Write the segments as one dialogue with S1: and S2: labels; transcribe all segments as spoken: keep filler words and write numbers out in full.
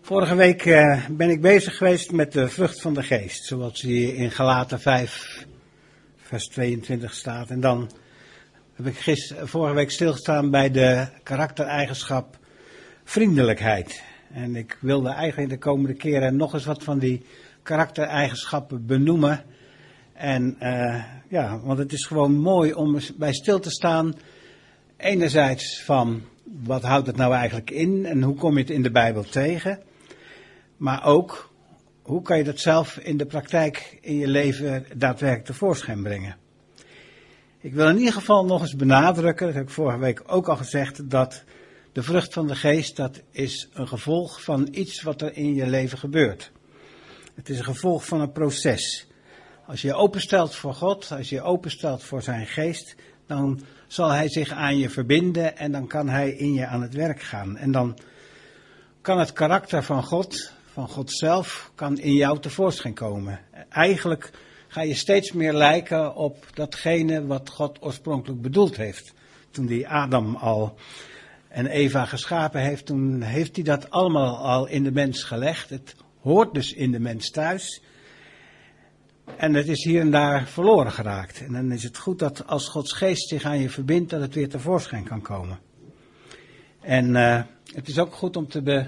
S1: Vorige week uh, ben ik bezig geweest met de vrucht van de geest, zoals die in Galaten vijf, vers tweeëntwintig staat. En dan heb ik gister, vorige week stilgestaan bij de karaktereigenschap vriendelijkheid. En ik wilde eigenlijk de komende keren nog eens wat van die karaktereigenschappen benoemen. En uh, ja, want het is gewoon mooi om bij stil te staan. Enerzijds van, wat houdt het nou eigenlijk in en hoe kom je het in de Bijbel tegen? Maar ook, hoe kan je dat zelf in de praktijk in je leven daadwerkelijk tevoorschijn brengen? Ik wil in ieder geval nog eens benadrukken, dat heb ik vorige week ook al gezegd, dat de vrucht van de geest, dat is een gevolg van iets wat er in je leven gebeurt. Het is een gevolg van een proces. Als je je openstelt voor God, als je je openstelt voor zijn geest, dan zal hij zich aan je verbinden en dan kan hij in je aan het werk gaan. En dan kan het karakter van God, van God zelf, kan in jou tevoorschijn komen. Eigenlijk ga je steeds meer lijken op datgene wat God oorspronkelijk bedoeld heeft. Toen hij Adam al en Eva geschapen heeft, toen heeft hij dat allemaal al in de mens gelegd. Het hoort dus in de mens thuis. En het is hier en daar verloren geraakt. En dan is het goed dat als Gods geest zich aan je verbindt, dat het weer tevoorschijn kan komen. En uh, het is ook goed om te, be,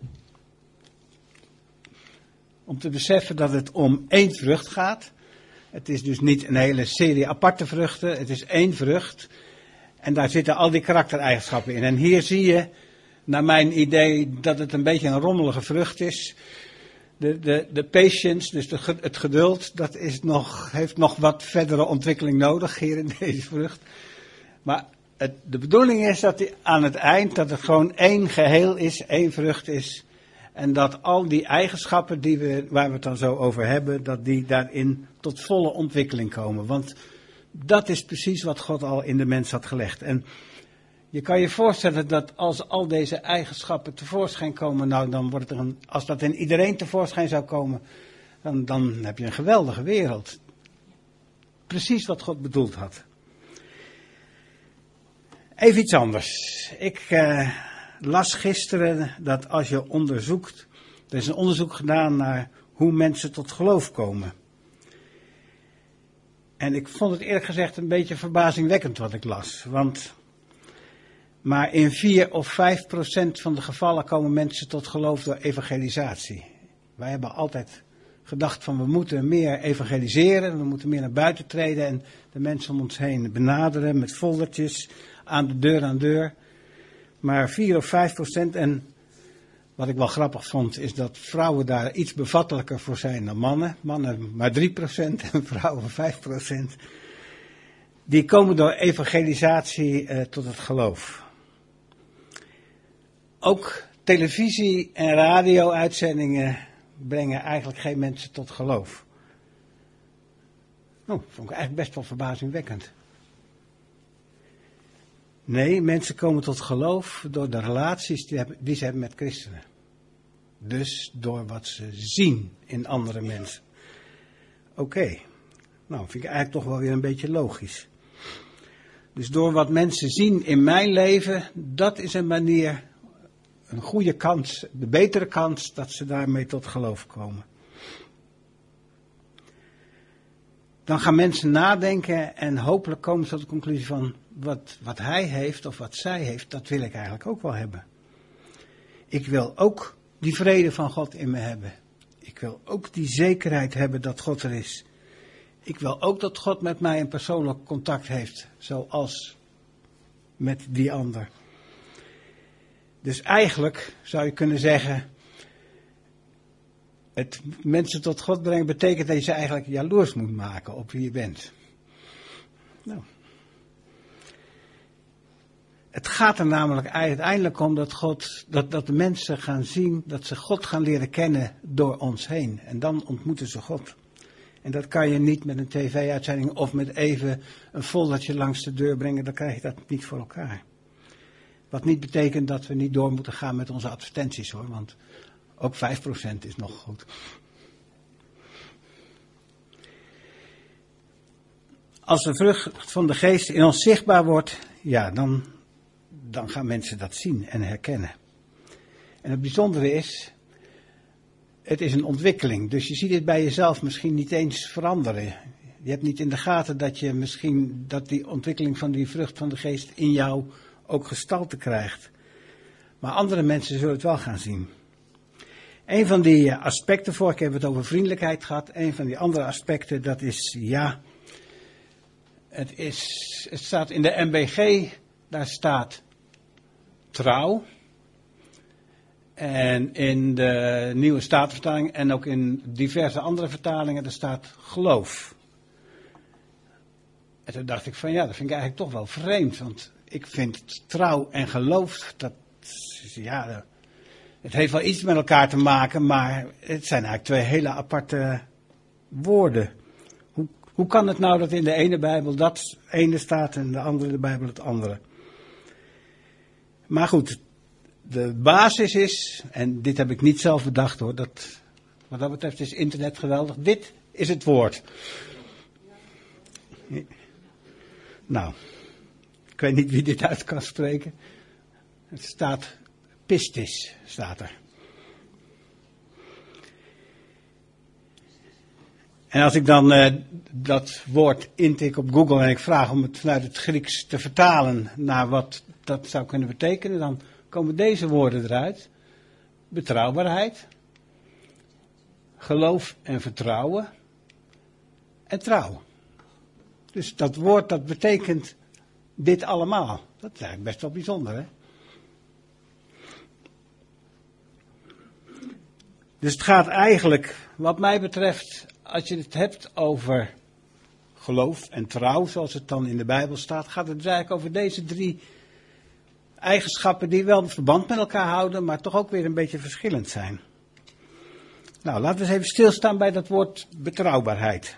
S1: om te beseffen dat het om één vrucht gaat. Het is dus niet een hele serie aparte vruchten, het is één vrucht. En daar zitten al die karaktereigenschappen in. En hier zie je, naar mijn idee, dat het een beetje een rommelige vrucht is. De, de, de patience, dus de, het geduld, dat is nog, heeft nog wat verdere ontwikkeling nodig hier in deze vrucht. Maar het, de bedoeling is dat die, aan het eind, dat het gewoon één geheel is, één vrucht is. En dat al die eigenschappen die we, waar we het dan zo over hebben, dat die daarin tot volle ontwikkeling komen. Want dat is precies wat God al in de mens had gelegd. En je kan je voorstellen dat als al deze eigenschappen tevoorschijn komen, nou dan wordt er een, als dat in iedereen tevoorschijn zou komen, dan, dan heb je een geweldige wereld. Precies wat God bedoeld had. Even iets anders. Ik uh, las gisteren dat als je onderzoekt, er is een onderzoek gedaan naar hoe mensen tot geloof komen. En ik vond het eerlijk gezegd een beetje verbazingwekkend wat ik las, want maar in vier of vijf procent van de gevallen komen mensen tot geloof door evangelisatie. Wij hebben altijd gedacht van we moeten meer evangeliseren, we moeten meer naar buiten treden en de mensen om ons heen benaderen met foldertjes aan de deur aan deur. Maar vier of vijf procent, en wat ik wel grappig vond is dat vrouwen daar iets bevattelijker voor zijn dan mannen. Mannen maar drie procent en vrouwen vijf procent. Die komen door evangelisatie uh, tot het geloof. Ook televisie- en radio-uitzendingen brengen eigenlijk geen mensen tot geloof. Nou, vond ik eigenlijk best wel verbazingwekkend. Nee, mensen komen tot geloof door de relaties die, hebben, die ze hebben met christenen. Dus door wat ze zien in andere mensen. Oké, okay. Nou vind ik eigenlijk toch wel weer een beetje logisch. Dus door wat mensen zien in mijn leven, dat is een manier, een goede kans, de betere kans dat ze daarmee tot geloof komen. Dan gaan mensen nadenken en hopelijk komen ze tot de conclusie van wat, wat hij heeft of wat zij heeft, dat wil ik eigenlijk ook wel hebben. Ik wil ook die vrede van God in me hebben. Ik wil ook die zekerheid hebben dat God er is. Ik wil ook dat God met mij een persoonlijk contact heeft, zoals met die ander. Dus eigenlijk zou je kunnen zeggen, het mensen tot God brengen betekent dat je ze eigenlijk jaloers moet maken op wie je bent. Nou. Het gaat er namelijk uiteindelijk om dat, God, dat, dat de mensen gaan zien, dat ze God gaan leren kennen door ons heen. En dan ontmoeten ze God. En dat kan je niet met een tv-uitzending of met even een foldertje langs de deur brengen, dan krijg je dat niet voor elkaar. Wat niet betekent dat we niet door moeten gaan met onze advertenties hoor, want ook vijf procent is nog goed. Als de vrucht van de geest in ons zichtbaar wordt, ja, dan, dan gaan mensen dat zien en herkennen. En het bijzondere is, het is een ontwikkeling. Dus je ziet het bij jezelf misschien niet eens veranderen. Je hebt niet in de gaten dat je misschien, dat die ontwikkeling van die vrucht van de geest in jou ook gestalte krijgt. Maar andere mensen zullen het wel gaan zien. Een van die aspecten, vorige keer hebben we het over vriendelijkheid gehad. Een van die andere aspecten, dat is, ja, het, is, het staat in de M B G, daar staat trouw. En in de Nieuwe Statenvertaling en ook in diverse andere vertalingen, daar staat geloof. En toen dacht ik van ja, dat vind ik eigenlijk toch wel vreemd. Want ik vind trouw en geloof, dat, ja, het heeft wel iets met elkaar te maken, maar het zijn eigenlijk twee hele aparte woorden. Hoe, hoe kan het nou dat in de ene Bijbel dat ene staat en in de andere Bijbel het andere? Maar goed, de basis is, en dit heb ik niet zelf bedacht hoor, dat, wat dat betreft is internet geweldig, dit is het woord. Nou, ik weet niet wie dit uit kan spreken. Het staat pistis, staat er. En als ik dan uh, dat woord intik op Google en ik vraag om het vanuit het Grieks te vertalen naar wat dat zou kunnen betekenen, dan komen deze woorden eruit. Betrouwbaarheid, geloof en vertrouwen en trouw. Dus dat woord dat betekent dit allemaal. Dat is eigenlijk best wel bijzonder, hè? Dus het gaat eigenlijk, wat mij betreft, als je het hebt over geloof en trouw, zoals het dan in de Bijbel staat, gaat het dus eigenlijk over deze drie eigenschappen die wel verband met elkaar houden, maar toch ook weer een beetje verschillend zijn. Nou, laten we eens even stilstaan bij dat woord betrouwbaarheid.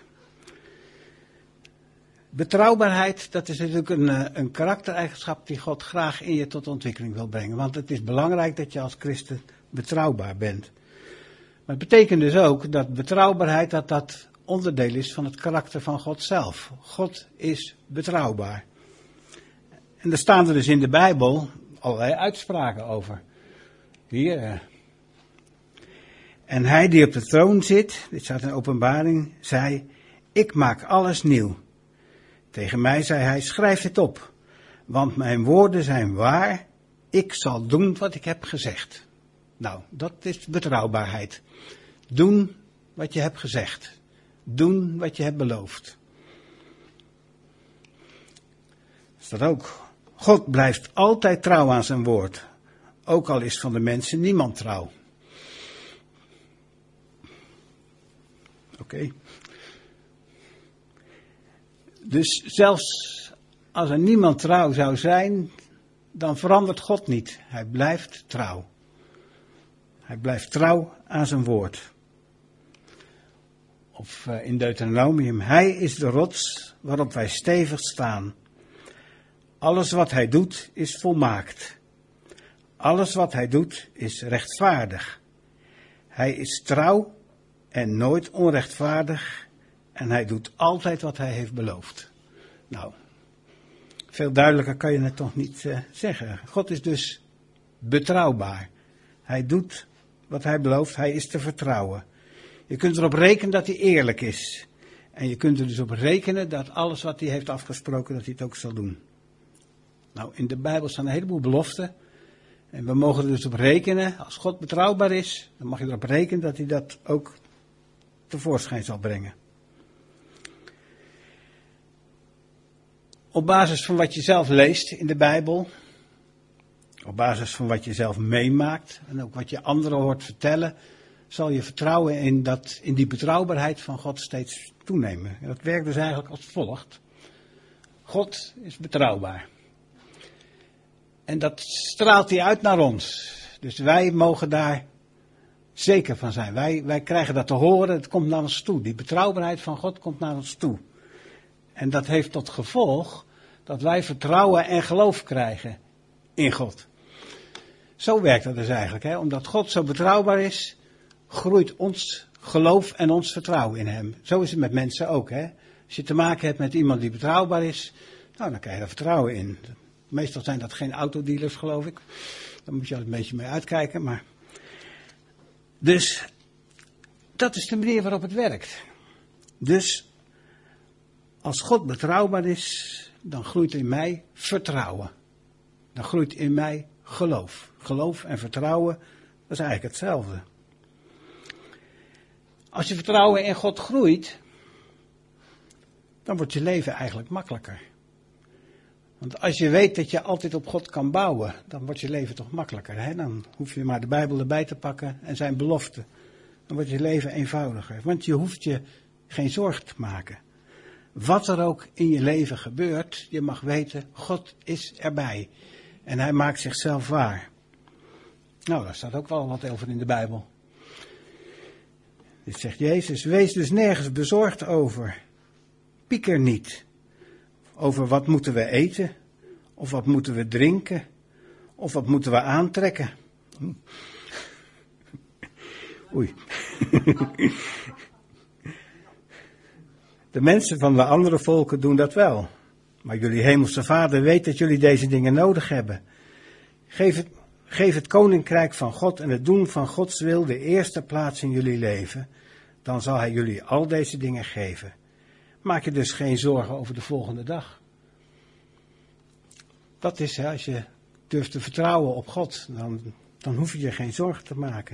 S1: Betrouwbaarheid, dat is natuurlijk een, een karaktereigenschap die God graag in je tot ontwikkeling wil brengen. Want het is belangrijk dat je als christen betrouwbaar bent. Maar het betekent dus ook dat betrouwbaarheid, dat dat onderdeel is van het karakter van God zelf. God is betrouwbaar. En er staan er dus in de Bijbel allerlei uitspraken over. Hier. En hij die op de troon zit, dit staat in Openbaring, zei, ik maak alles nieuw. Tegen mij zei hij, schrijf dit op, want mijn woorden zijn waar, ik zal doen wat ik heb gezegd. Nou, dat is betrouwbaarheid. Doen wat je hebt gezegd. Doen wat je hebt beloofd. Is dat ook? God blijft altijd trouw aan zijn woord. Ook al is van de mensen niemand trouw. Oké. Okay. Dus zelfs als er niemand trouw zou zijn, dan verandert God niet. Hij blijft trouw. Hij blijft trouw aan zijn woord. Of uh, in Deuteronomium, hij is de rots waarop wij stevig staan. Alles wat hij doet is volmaakt. Alles wat hij doet is rechtvaardig. Hij is trouw en nooit onrechtvaardig. En hij doet altijd wat hij heeft beloofd. Nou, veel duidelijker kan je het toch niet uh, zeggen. God is dus betrouwbaar. Hij doet wat hij belooft, hij is te vertrouwen. Je kunt erop rekenen dat hij eerlijk is. En je kunt er dus op rekenen dat alles wat hij heeft afgesproken, dat hij het ook zal doen. Nou, in de Bijbel staan een heleboel beloften. En we mogen er dus op rekenen, als God betrouwbaar is, dan mag je erop rekenen dat hij dat ook tevoorschijn zal brengen. Op basis van wat je zelf leest in de Bijbel, op basis van wat je zelf meemaakt en ook wat je anderen hoort vertellen, zal je vertrouwen in, dat, in die betrouwbaarheid van God steeds toenemen. En dat werkt dus eigenlijk als volgt. God is betrouwbaar. En dat straalt hij uit naar ons. Dus wij mogen daar zeker van zijn. Wij, wij krijgen dat te horen, het komt naar ons toe. Die betrouwbaarheid van God komt naar ons toe. En dat heeft tot gevolg dat wij vertrouwen en geloof krijgen in God. Zo werkt dat dus eigenlijk. Hè? Omdat God zo betrouwbaar is, groeit ons geloof en ons vertrouwen in hem. Zo is het met mensen ook. Hè? Als je te maken hebt met iemand die betrouwbaar is, nou, dan krijg je er vertrouwen in. Meestal zijn dat geen autodealers, geloof ik. Daar moet je altijd een beetje mee uitkijken. Maar... Dus dat is de manier waarop het werkt. Dus als God betrouwbaar is, dan groeit in mij vertrouwen. Dan groeit in mij geloof. Geloof en vertrouwen, dat is eigenlijk hetzelfde. Als je vertrouwen in God groeit, dan wordt je leven eigenlijk makkelijker. Want als je weet dat je altijd op God kan bouwen, dan wordt je leven toch makkelijker. Hè? Dan hoef je maar de Bijbel erbij te pakken en zijn beloften. Dan wordt je leven eenvoudiger. Want je hoeft je geen zorgen te maken. Wat er ook in je leven gebeurt, je mag weten, God is erbij. En hij maakt zichzelf waar. Nou, daar staat ook wel wat over in de Bijbel. Dit zegt Jezus, wees dus nergens bezorgd over. Pieker niet. Over wat moeten we eten, of wat moeten we drinken, of wat moeten we aantrekken. Oei. De mensen van de andere volken doen dat wel. Maar jullie hemelse Vader weet dat jullie deze dingen nodig hebben. Geef het, geef het koninkrijk van God en het doen van Gods wil de eerste plaats in jullie leven. Dan zal hij jullie al deze dingen geven. Maak je dus geen zorgen over de volgende dag. Dat is, hè, als je durft te vertrouwen op God, dan, dan hoef je je geen zorgen te maken.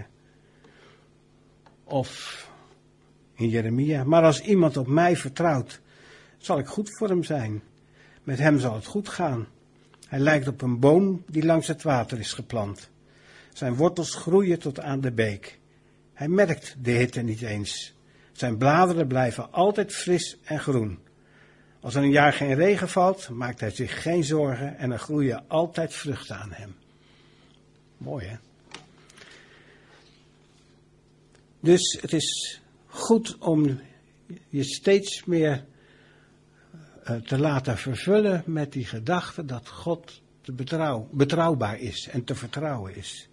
S1: Of in Jeremia, maar als iemand op mij vertrouwt, zal ik goed voor hem zijn. Met hem zal het goed gaan. Hij lijkt op een boom die langs het water is geplant. Zijn wortels groeien tot aan de beek. Hij merkt de hitte niet eens. Zijn bladeren blijven altijd fris en groen. Als er een jaar geen regen valt, maakt hij zich geen zorgen en er groeien altijd vruchten aan hem. Mooi, hè? Dus het is goed om je steeds meer te laten vervullen met die gedachte dat God te betrouw, betrouwbaar is en te vertrouwen is.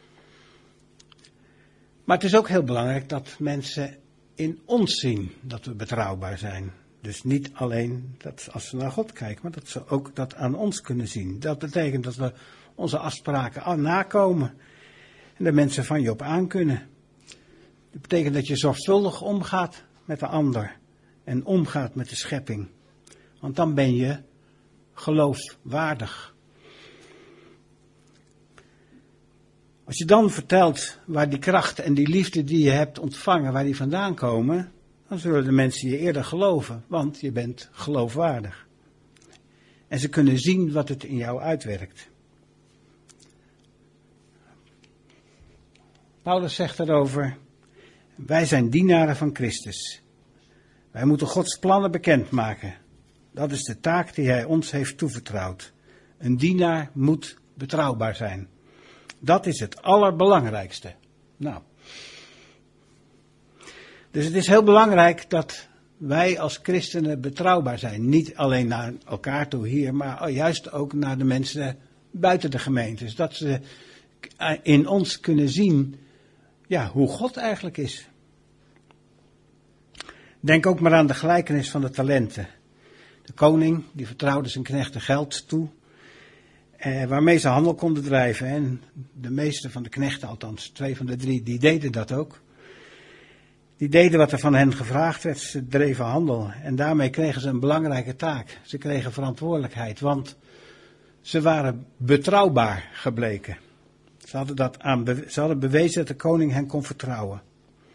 S1: Maar het is ook heel belangrijk dat mensen in ons zien dat we betrouwbaar zijn. Dus niet alleen dat als ze naar God kijken, maar dat ze ook dat aan ons kunnen zien. Dat betekent dat we onze afspraken nakomen en de mensen van je op aan kunnen. Dat betekent dat je zorgvuldig omgaat met de ander en omgaat met de schepping. Want dan ben je geloofwaardig. Als je dan vertelt waar die kracht en die liefde die je hebt ontvangen, waar die vandaan komen, dan zullen de mensen je eerder geloven, want je bent geloofwaardig. En ze kunnen zien wat het in jou uitwerkt. Paulus zegt erover, wij zijn dienaren van Christus. Wij moeten Gods plannen bekendmaken. Dat is de taak die hij ons heeft toevertrouwd. Een dienaar moet betrouwbaar zijn. Dat is het allerbelangrijkste. Nou. Dus het is heel belangrijk dat wij als christenen betrouwbaar zijn. Niet alleen naar elkaar toe hier, maar juist ook naar de mensen buiten de gemeentes. Dat ze in ons kunnen zien, ja, hoe God eigenlijk is. Denk ook maar aan de gelijkenis van de talenten. De koning, die vertrouwde zijn knechten geld toe, eh, waarmee ze handel konden drijven. En de meeste van de knechten, althans twee van de drie, die deden dat ook. Die deden wat er van hen gevraagd werd, ze dreven handel. En daarmee kregen ze een belangrijke taak. Ze kregen verantwoordelijkheid, want ze waren betrouwbaar gebleken. Ze hadden, dat aan, ze hadden bewezen dat de koning hen kon vertrouwen.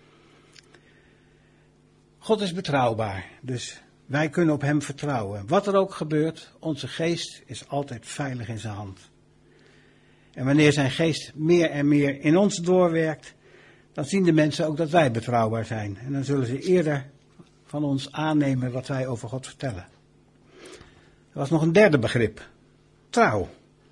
S1: God is betrouwbaar, dus wij kunnen op hem vertrouwen. Wat er ook gebeurt, onze geest is altijd veilig in zijn hand. En wanneer zijn geest meer en meer in ons doorwerkt, dan zien de mensen ook dat wij betrouwbaar zijn. En dan zullen ze eerder van ons aannemen wat wij over God vertellen. Er was nog een derde begrip. Trouw.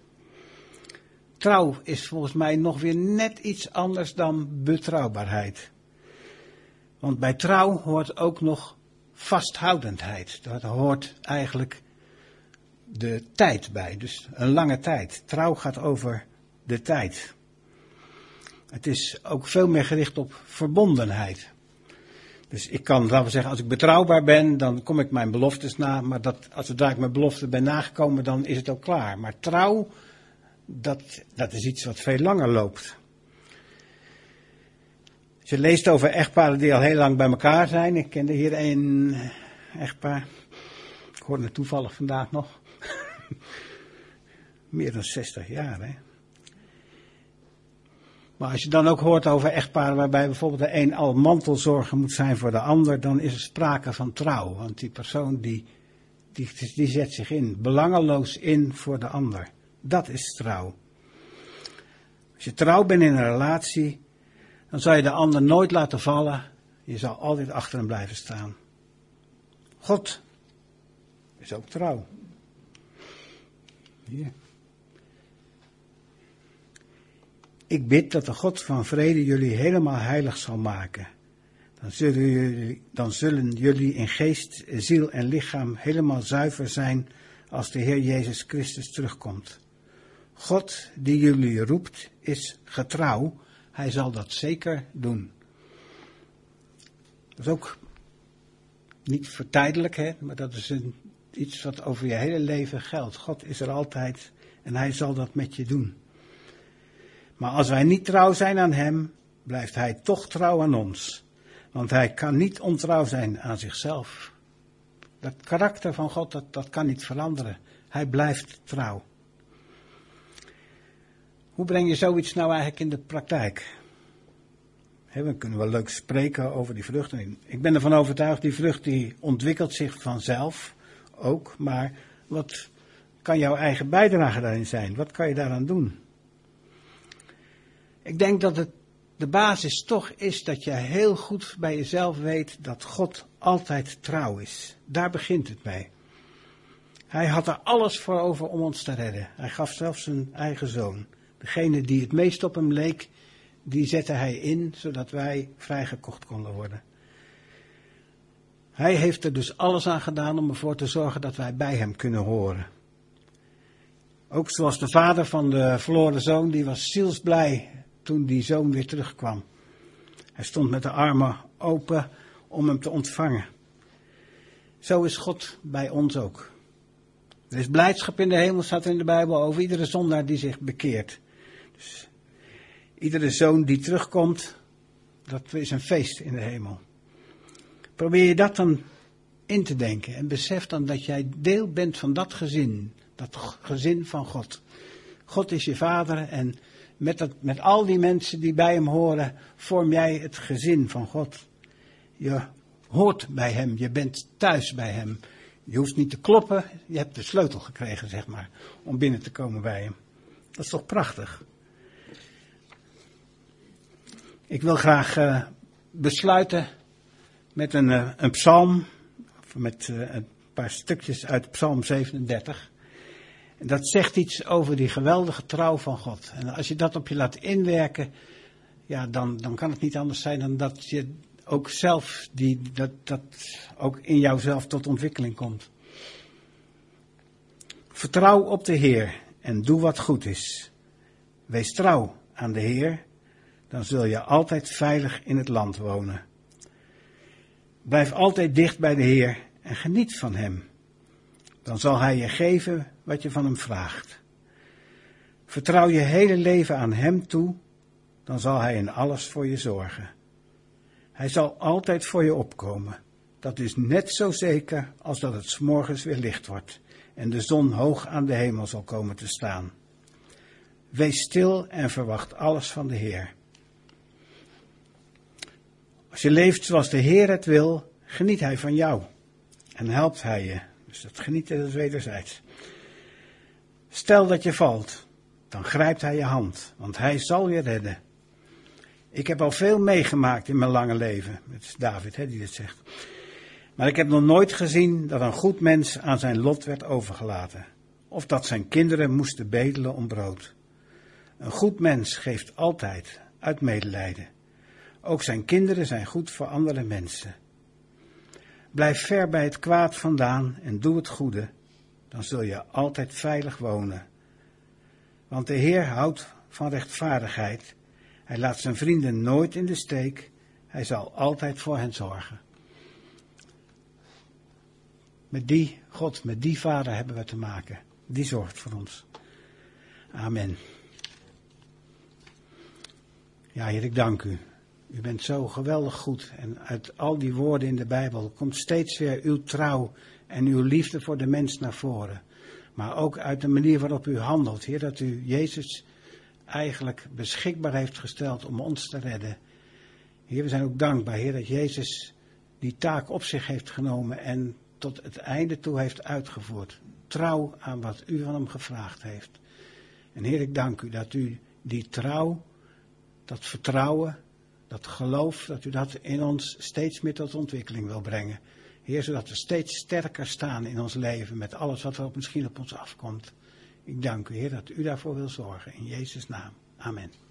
S1: Trouw is volgens mij nog weer net iets anders dan betrouwbaarheid. Want bij trouw hoort ook nog vasthoudendheid. Daar hoort eigenlijk de tijd bij. Dus een lange tijd. Trouw gaat over de tijd. Het is ook veel meer gericht op verbondenheid. Dus ik kan, laten we zeggen, als ik betrouwbaar ben, dan kom ik mijn beloftes na. Maar dat, als zodra ik mijn belofte ben nagekomen, dan is het ook klaar. Maar trouw, dat, dat is iets wat veel langer loopt. Als je leest over echtparen die al heel lang bij elkaar zijn. Ik kende hier een echtpaar. Ik hoorde het toevallig vandaag nog. Meer dan zestig jaar, hè. Maar als je dan ook hoort over echtparen waarbij bijvoorbeeld de een al mantelzorger moet zijn voor de ander, dan is er sprake van trouw. Want die persoon die, die, die zet zich in, belangeloos in voor de ander. Dat is trouw. Als je trouw bent in een relatie, dan zal je de ander nooit laten vallen. Je zal altijd achter hem blijven staan. God is ook trouw. Hier. Ik bid dat de God van vrede jullie helemaal heilig zal maken. Dan zullen jullie, dan zullen jullie in geest, ziel en lichaam helemaal zuiver zijn als de Heer Jezus Christus terugkomt. God die jullie roept is getrouw. Hij zal dat zeker doen. Dat is ook niet voor tijdelijk, hè, maar dat is een, iets wat over je hele leven geldt. God is er altijd en hij zal dat met je doen. Maar als wij niet trouw zijn aan hem, blijft hij toch trouw aan ons. Want hij kan niet ontrouw zijn aan zichzelf. Dat karakter van God, dat, dat kan niet veranderen. Hij blijft trouw. Hoe breng je zoiets nou eigenlijk in de praktijk? He, we kunnen wel leuk spreken over die vrucht. Ik ben ervan overtuigd, die vrucht die ontwikkelt zich vanzelf ook. Maar wat kan jouw eigen bijdrage daarin zijn? Wat kan je daaraan doen? Ik denk dat het de basis toch is dat je heel goed bij jezelf weet dat God altijd trouw is. Daar begint het mee. Hij had er alles voor over om ons te redden. Hij gaf zelfs zijn eigen zoon. Degene die het meest op hem leek, die zette hij in, zodat wij vrijgekocht konden worden. Hij heeft er dus alles aan gedaan om ervoor te zorgen dat wij bij hem kunnen horen. Ook zoals de vader van de verloren zoon, die was zielsblij toen die zoon weer terugkwam. Hij stond met de armen open om hem te ontvangen. Zo is God bij ons ook. Er is blijdschap in de hemel, staat er in de Bijbel, over iedere zondaar die zich bekeert. Dus iedere zoon die terugkomt, dat is een feest in de hemel. Probeer je dat dan in te denken en besef dan dat jij deel bent van dat gezin, dat gezin van God. God is je vader en met, dat, met al die mensen die bij hem horen, vorm jij het gezin van God. Je hoort bij hem, je bent thuis bij hem. Je hoeft niet te kloppen, je hebt de sleutel gekregen, zeg maar, om binnen te komen bij hem. Dat is toch prachtig? Ik wil graag uh, besluiten met een, uh, een psalm, met uh, een paar stukjes uit psalm zevenendertig. En dat zegt iets over die geweldige trouw van God. En als je dat op je laat inwerken, ja, dan, dan kan het niet anders zijn dan dat je ook zelf, die, dat, dat ook in jouzelf tot ontwikkeling komt. Vertrouw op de Heer en doe wat goed is. Wees trouw aan de Heer, dan zul je altijd veilig in het land wonen. Blijf altijd dicht bij de Heer en geniet van hem. Dan zal hij je geven wat je van hem vraagt. Vertrouw je hele leven aan hem toe, dan zal hij in alles voor je zorgen. Hij zal altijd voor je opkomen. Dat is net zo zeker als dat het 's morgens weer licht wordt en de zon hoog aan de hemel zal komen te staan. Wees stil en verwacht alles van de Heer. Als je leeft zoals de Heer het wil, geniet hij van jou en helpt hij je. Dus dat genieten is wederzijds. Stel dat je valt, dan grijpt hij je hand, want hij zal je redden. Ik heb al veel meegemaakt in mijn lange leven. Het is David hè, die dit zegt. Maar ik heb nog nooit gezien dat een goed mens aan zijn lot werd overgelaten. Of dat zijn kinderen moesten bedelen om brood. Een goed mens geeft altijd uit medelijden. Ook zijn kinderen zijn goed voor andere mensen. Blijf ver bij het kwaad vandaan en doe het goede. Dan zul je altijd veilig wonen. Want de Heer houdt van rechtvaardigheid. Hij laat zijn vrienden nooit in de steek. Hij zal altijd voor hen zorgen. Met die God, met die Vader hebben we te maken. Die zorgt voor ons. Amen. Ja, Heer, ik dank u U bent zo geweldig goed. En uit al die woorden in de Bijbel komt steeds weer uw trouw en uw liefde voor de mens naar voren. Maar ook uit de manier waarop u handelt. Heer, dat u Jezus eigenlijk beschikbaar heeft gesteld om ons te redden. Heer, we zijn ook dankbaar, Heer, dat Jezus die taak op zich heeft genomen en tot het einde toe heeft uitgevoerd. Trouw aan wat u van hem gevraagd heeft. En Heer, ik dank u dat u die trouw, dat vertrouwen, dat geloof, dat u dat in ons steeds meer tot ontwikkeling wil brengen. Heer, zodat we steeds sterker staan in ons leven met alles wat er misschien op ons afkomt. Ik dank u, Heer, dat u daarvoor wil zorgen. In Jezus' naam. Amen.